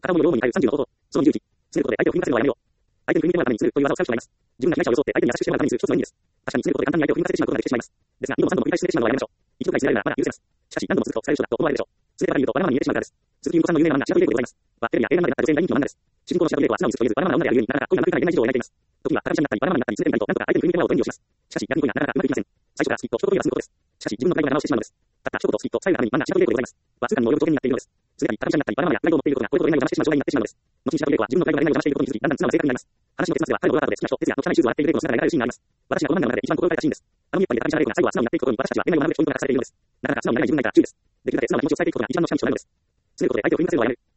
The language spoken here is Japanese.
片思いの両思いに対する30の方法。その21。することで相手を振り向かせるのはやめよう。相手に振り向いてもらうためにするという技を使う人がいます。自分が被害者を装って相手に優しくしてもらうためにする一つの意味です。確かにすることで簡単に相手を振り向かせてしまうことができてしまいます。ですが、二度も三度も繰り返ししてしまうのはやめましょう。一度くらいしないならまだ許せます。しかし、何度も続くと腐れる人だと思われるでしょう。すべてが言うと、わがままに入れてしまうからです。鈴木優子さんの有名な漫画、白鳥玲子でございます。バッテレビや映画までなった女性に大人気の漫画です。主人公の白鳥玲子は素直に嘘と言えず、わがままな女であるゆえに、なかなか恋がなくなる変な事情を描いています。時には、高飛車になったり、わがままになったり、ずれてみたりと、なんとか相手に振り向いてもらおうと演技をします。しかし、逆に恋がなかなかうまくいきません。最初から好きと一言言いが済むことです。しかし、自分のプライドが邪魔をしてしまうのです。たった一言好きと最後のために漫画、白鳥玲子でございます。わずかにも及ぶ条件になっているのです。すでに高飛車になったり、わがままやプライドを持っていることが、これほど恋愛を邪魔してしまう状態になってしまうのです。後に白鳥玲子は自分のプライドが恋愛を邪魔していることに気づき、だんだん素直な性格になります。話の結末では、彼のドラマで好きな人、哲也と汚いシューズを洗っている玲子の姿が描かれるシーンがあります。私がこの漫画の中で一番心を打たれたシーンです。あの一本で高飛車玲子が最後は素直になっていくことに、私たちは恋愛を学ぶべきポイントが隠されているのです。なかなか素直になれない自分がいたら注意です。できるだけ素直な気持ちを伝えていくことが一番のシャンプーとなるのです。することで相手を振り向かせるのはやめる。